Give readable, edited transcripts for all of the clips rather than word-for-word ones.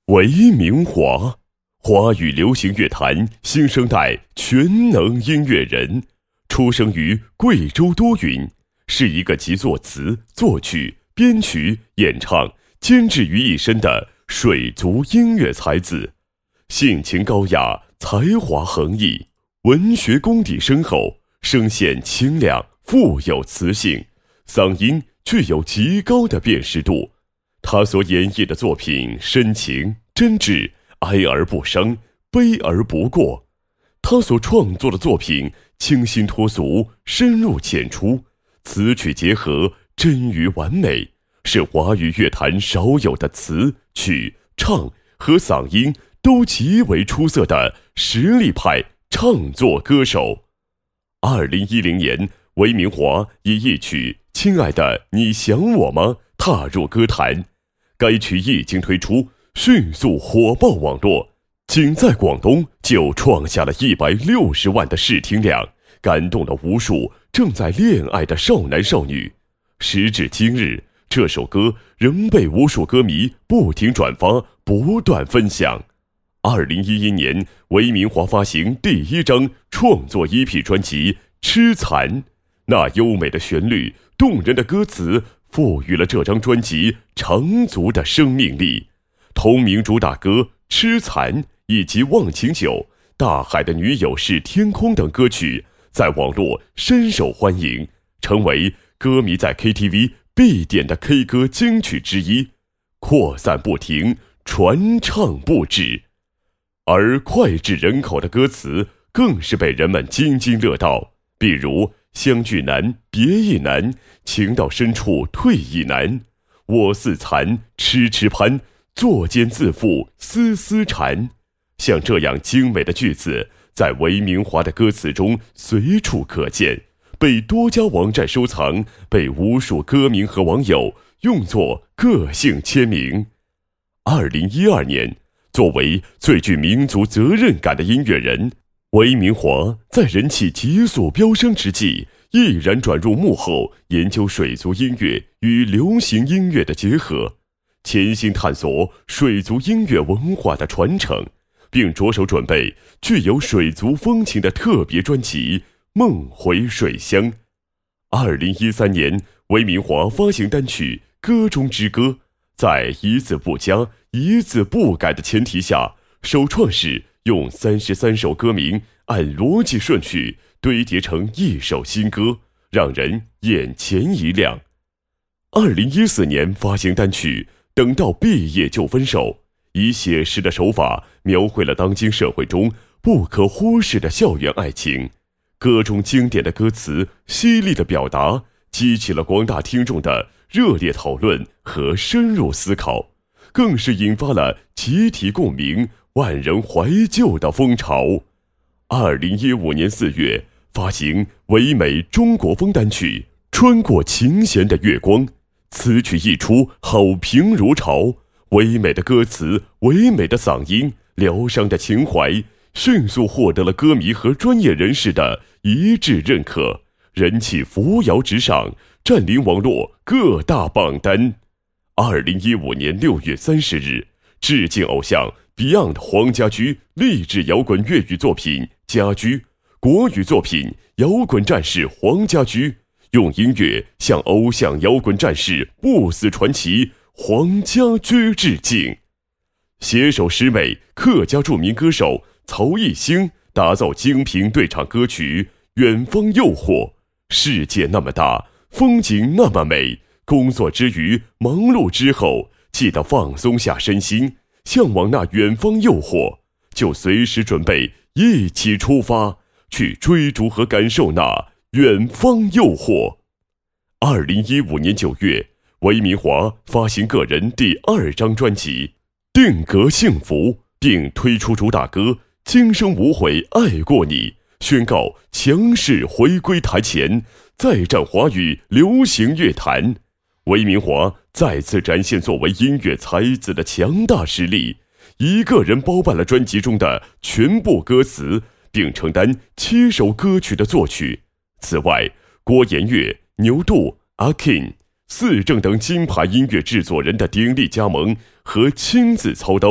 韦明华，华语流行乐坛新生代全能音乐人，出生于贵州多云，是一个集作词、作曲、编曲、演唱、监制于一身的水族音乐才子，性情高雅，才华横溢，文学功底深厚，声线清亮，富有磁性，嗓音具有极高的辨识度。他所演绎的作品深情真挚，哀而不伤，悲而不过。他所创作的作品清新脱俗，深入浅出，词曲结合，臻于完美，是华语乐坛少有的词曲唱和嗓音都极为出色的实力派唱作歌手。2010年，韦明华以一曲《亲爱的，你想我吗》踏入歌坛。该曲一经推出，迅速火爆网络，仅在广东就创下了160万的视听量，感动了无数正在恋爱的少男少女。时至今日，这首歌仍被无数歌迷不停转发，不断分享。2011年，韦明华发行第一张创作 EP 专辑《痴残》，那优美的旋律，动人的歌词赋予了这张专辑长足的生命力。同名主打歌《痴残》以及《忘情酒》、《大海的女友是天空》等歌曲在网络深受欢迎，成为歌迷在 KTV 必点的 K 歌金曲之一，扩散不停，传唱不止。而脍炙人口的歌词更是被人们津津乐道，比如相聚难，别亦难，情到深处退亦难，我似蚕，痴痴攀，作茧自缚，丝丝缠。像这样精美的句子，在韦明华的歌词中随处可见，被多家网站收藏，被无数歌迷和网友用作个性签名。2012年，作为最具民族责任感的音乐人，韦明华在人气急速飙升之际，毅然转入幕后，研究水族音乐与流行音乐的结合，潜心探索水族音乐文化的传承，并着手准备具有水族风情的特别专辑《梦回水乡》。2013年，韦明华发行单曲《歌中之歌》，在一字不加，一字不改的前提下，首创时用33首歌名按逻辑顺序堆叠成一首新歌，让人眼前一亮。2014年发行单曲《等到毕业就分手》，以写实的手法描绘了当今社会中不可忽视的校园爱情。歌中经典的歌词，犀利的表达，激起了广大听众的热烈讨论和深入思考，更是引发了集体共鸣、万人怀旧的风潮。2015年4月发行唯美中国风单曲《穿过琴弦的月光》，此曲一出，好评如潮，唯美的歌词，唯美的嗓音，疗伤的情怀，迅速获得了歌迷和专业人士的一致认可，人气扶摇直上，占领网络各大榜单。2015年6月30日，致敬偶像 Beyond 黄家驹励志摇滚粤语作品《家驹》，国语作品《摇滚战士黄家驹》，用音乐向偶像摇滚战士不死传奇黄家驹致敬。携手诗美客家著名歌手曹艺兴打造精品对唱歌曲《远方诱惑》。世界那么大，风景那么美，工作之余，忙碌之后，记得放松下身心，向往那远方诱惑，就随时准备一起出发，去追逐和感受那远方诱惑。2015年9月，韦明华发行个人第2张专辑《定格幸福》，并推出主打歌《今生无悔爱过你》，宣告强势回归台前，再战华语流行乐坛。韦明华再次展现作为音乐才子的强大实力，一个人包办了专辑中的全部歌词，并承担7首歌曲的作曲。此外，郭延月、牛度、阿 King、四正等金牌音乐制作人的鼎力加盟和亲自操刀，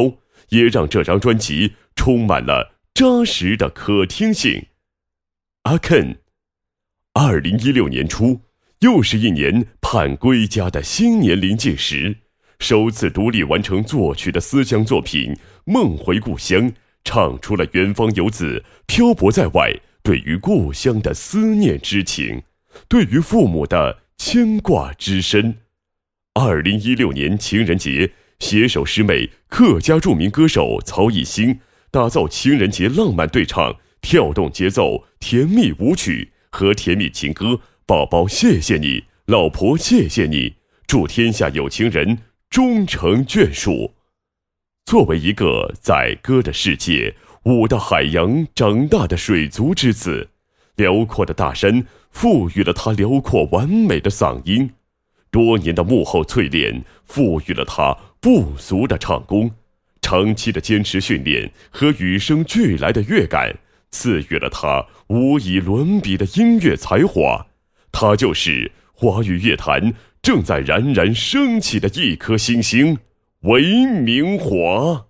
也让这张专辑充满了扎实的可听性。阿 Ken，2016年初，又是一年盼归家的新年临近时，首次独立完成作曲的思乡作品《梦回故乡》，唱出了远方游子漂泊在外对于故乡的思念之情，对于父母的牵挂之深。2016年情人节，携手师妹客家著名歌手曹艺兴，打造情人节浪漫对唱，跳动节奏，甜蜜舞曲和甜蜜情歌。宝宝谢谢你，老婆谢谢你，祝天下有情人终成眷属。作为一个在歌的世界、舞的海洋长大的水族之子，辽阔的大山赋予了他辽阔完美的嗓音，多年的幕后淬炼赋予了他不俗的唱功，长期的坚持训练和与生俱来的乐感赐予了他无以伦比的音乐才华。他就是华语乐坛正在冉冉升起的一颗星星，韦明华。